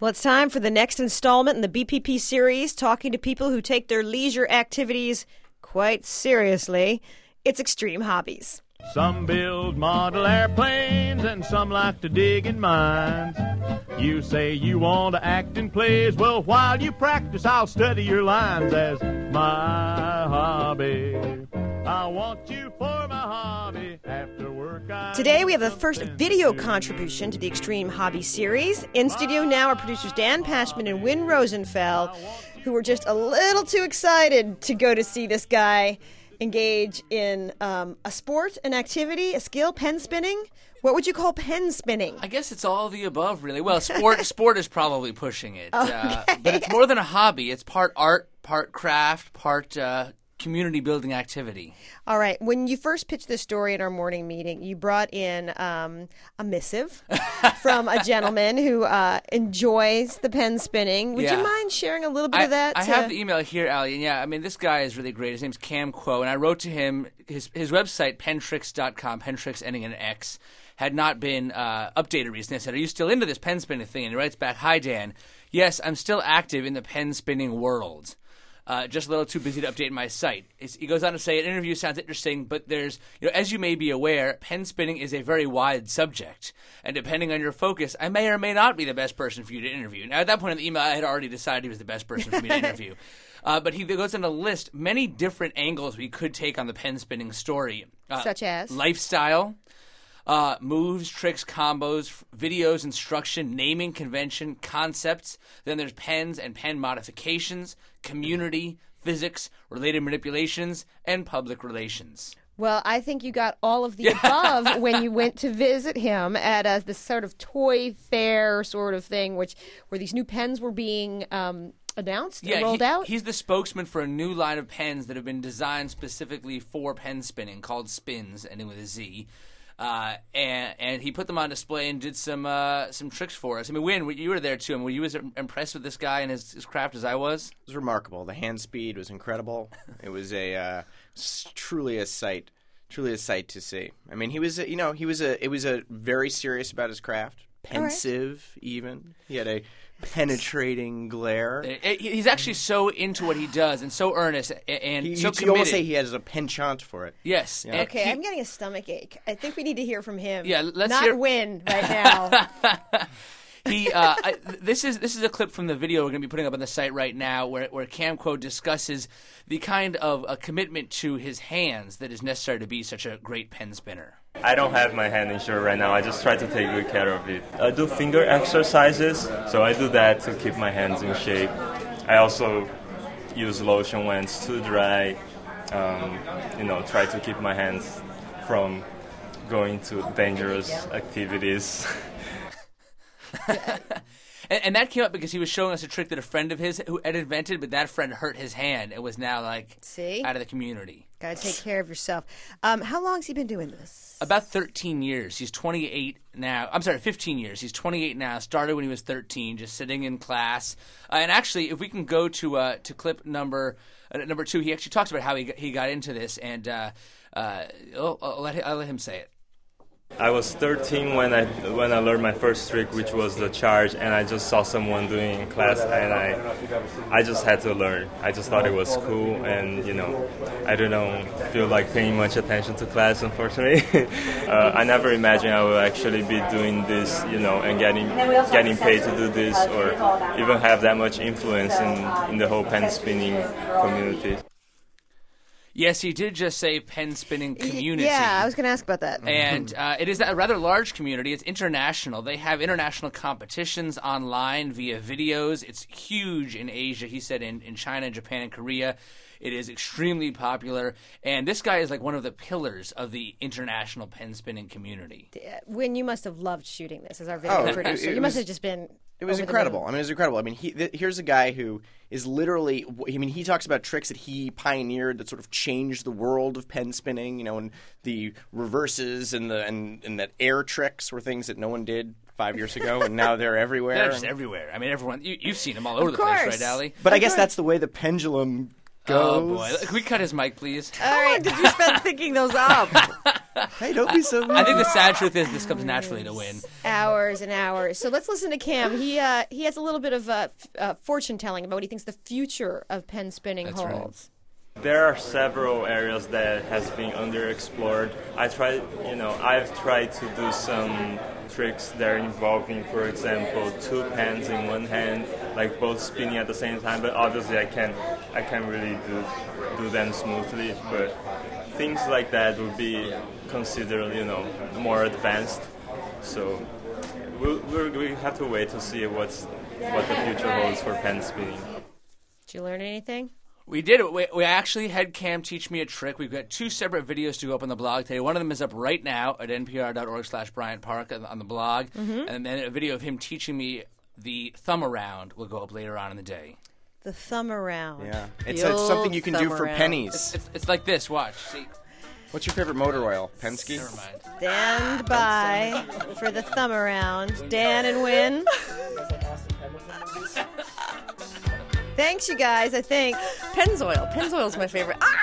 Well, it's time for the next installment in the BPP series, talking to people who take their leisure activities quite seriously. It's Extreme Hobbies. Some build model airplanes and some like to dig in mines. You say you want to act in plays. Well, while you practice, I'll study your lines as my hobby. I want you for my hobby. After work, Today we have the first video contribution to the Extreme Hobby series. In studio now are producers Dan Pashman and Wynn Rosenfeld, who were just a little too excited to go to see this guy engage in a sport, an activity, a skill, pen spinning. What would you call pen spinning? I guess it's all of the above, really. Well, sport is probably pushing it. Okay. But it's more than a hobby. It's part art, part craft, part community-building activity. All right. When you first pitched this story at our morning meeting, you brought in a missive from a gentleman who enjoys the pen spinning. Would you mind sharing a little bit of that? I have the email here, Ali. And yeah, I mean, this guy is really great. His name's Cam Kuo. And I wrote to him, his website, pentricks.com, pentricks ending in an X, had not been updated recently. I said, are you still into this pen spinning thing? And he writes back, hi, Dan. Yes, I'm still active in the pen spinning world. Just a little too busy to update my site. He goes on to say, an interview sounds interesting, but there's, as you may be aware, pen spinning is a very wide subject. And depending on your focus, I may or may not be the best person for you to interview. Now, at that point in the email, I had already decided he was the best person for me to interview. But he goes on to list many different angles we could take on the pen spinning story. Such as? Lifestyle. Moves, tricks, combos, videos, instruction, naming convention, concepts. Then there's pens and pen modifications, community, physics, related manipulations, and public relations. Well, I think you got all of the above when you went to visit him at this sort of toy fair sort of thing, where these new pens were being announced and rolled out. He's the spokesman for a new line of pens that have been designed specifically for pen spinning, called Spins, ending with a Z. And he put them on display and did some tricks for us. I mean, Wynn, you were there too. Were you as impressed with this guy and his craft as I was? It was remarkable. The hand speed was incredible. It was truly a sight to see. I mean, he was very serious about his craft, pensive even. He had a penetrating glare. He's actually so into what he does and so earnest and so committed. You almost say he has a penchant for it. Yes. Yeah. Okay, I'm getting a stomach ache. I think we need to hear from him. Yeah, let's not Win right now. This is a clip from the video we're going to be putting up on the site right now where Cam Kuo discusses the kind of a commitment to his hands that is necessary to be such a great pen spinner. I don't have my hand insured right now. I just try to take good care of it. I do finger exercises, so I do that to keep my hands in shape. I also use lotion when it's too dry. Try to keep my hands from going to dangerous activities. And that came up because he was showing us a trick that a friend of his who had invented, but that friend hurt his hand and was now out of the community. Gotta take care of yourself. How long has he been doing this? About 13 years. He's 28 now. I'm sorry, 15 years. He's 28 now. Started when he was 13, just sitting in class. And actually, if we can go to clip number 2, he actually talks about how he got into this, and I'll let him say it. I was 13 when I learned my first trick, which was the charge, and I just saw someone doing it in class, and I just had to learn. I just thought it was cool, and I don't feel like paying much attention to class, unfortunately. I never imagined I would actually be doing this, and getting paid to do this, or even have that much influence in the whole pen spinning community. Yes, he did just say pen spinning community. Yeah, I was going to ask about that. And it is a rather large community. It's international. They have international competitions online via videos. It's huge in Asia. He said in China, Japan, and Korea. It is extremely popular. And this guy is like one of the pillars of the international pen spinning community. Wynn, you must have loved shooting this as our video producer. You must have just been... It was incredible. It was incredible. I mean, here's a guy who is literally. He talks about tricks that he pioneered that sort of changed the world of pen spinning. And the reverses and that air tricks were things that no one did 5 years ago, and now they're everywhere. They're just everywhere. I mean, everyone. You've seen them all over the place, right, Allie? But I guess that's the way the pendulum goes. Oh boy! Can we cut his mic, please? All right. How long did you spend thinking those up? Hey, don't be so mean. I think the sad truth is this comes naturally to Win. Hours and hours. So let's listen to Cam. He has a little bit of fortune telling about what he thinks the future of pen spinning That's right. holds. There are several areas that has been underexplored. I've tried to do some tricks that are involving, for example, 2 pens in one hand, like both spinning at the same time. But obviously, I can't really do them smoothly. But things like that would be considered, more advanced. So we have to wait to see what the future holds for pen spinning. Did you learn anything? We did. We actually had Cam teach me a trick. We've got 2 separate videos to go up on the blog today. One of them is up right now at npr.org/Bryant Park on the blog. Mm-hmm. And then a video of him teaching me the thumb around will go up later on in the day. The thumb around. Yeah. It's something you can do for pennies. It's like this. Watch. See. What's your favorite motor oil? Penske? Never mind. Stand by for the thumb around. Dan and Win. Thanks, you guys, I think. Pennzoil. Pennzoil's my favorite. Ah!